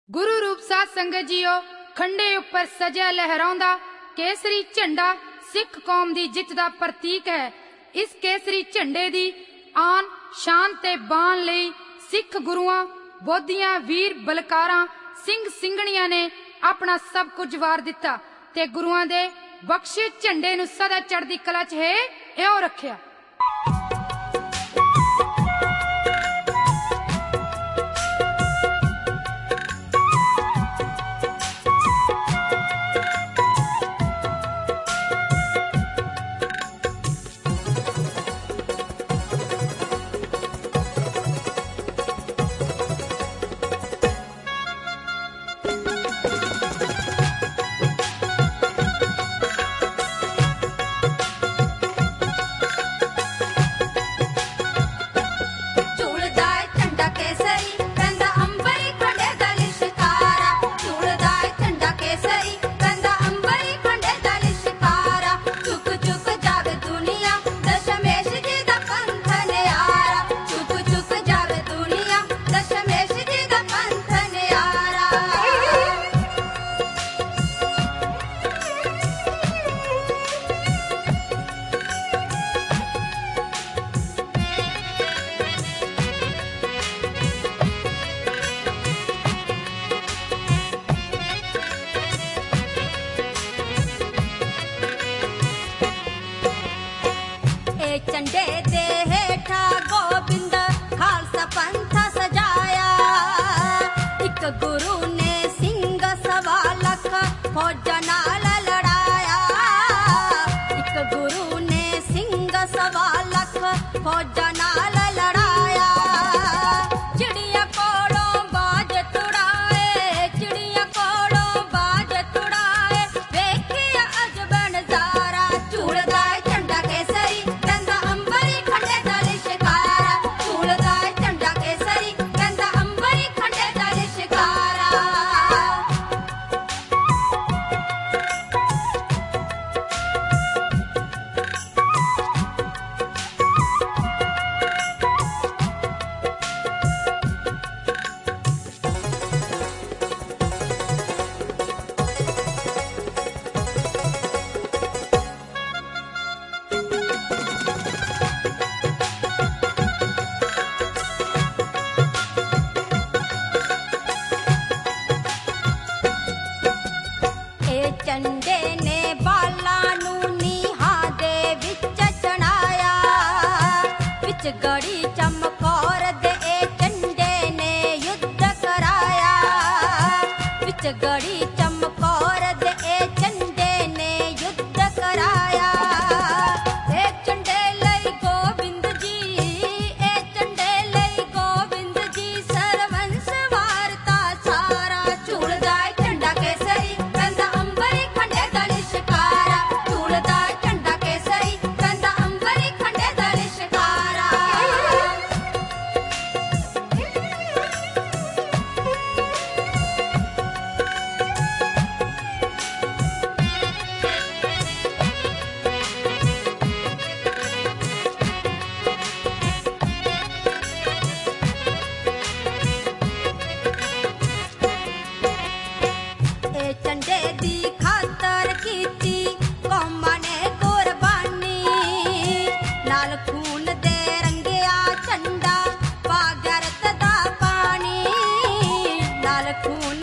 गुरु रूप साध संगत जीओ, खंडे उपर सजा लहराउंदा केसरी झंडा सिख कौम दी जित दा प्रतीक है। इस केसरी झंडे दी आन शान ते बान लई सिख गुरुआं बोधियां वीर बलकारां सिंह सिंघणियां ने अपना सब कुछ वार दिता ते गुरुआं दे बख्शे झंडे नूं सदा चढ़दी कला च है इउं रखिया। झंडे दे हेठा गोबिंद खालसा पंथ सजाया। एक गुरु ने सिंह सवा लख फौजां नाल लड़ाया। एक गुरु ने सिंह सवा लख फौजां नाल लड़ाया। चिड़िया कोलों बाज तुड़ाए, चिड़िया कोलों बाज तुड़ाए, वेखिया अजब नजारा। झूलदा झंडा केसरी कहंदा अंबरी खंडे दा लिशकारा। झूलदा झंडा केसरी कहंदा अंबरी खंडे दा लिशकारा। झंडे ने बाला नूं नीहां दे विच चढ़ाया। विच गड़ी चमकौर दे झंडे ने युद्ध कराया। विच गड़ी चमकौर दे झंडे ने युद्ध कराया। ए झंडे लई गोबिंद जी, ए झंडे लई गोबिंद जी, सरवंश वारता सारा। झूलदा झंडा केसरी कहंदा अंबरी खंडे दा लिशकारा। झूलदा झंडा केसरी कहंदा अंबरी खंडे दा लिशकारा। ए झंडे दी खातर कीती कौमां ने कुर्बानी। लाल खून दे रंगिया झंडा पा गैरत दा पानी। लाल खून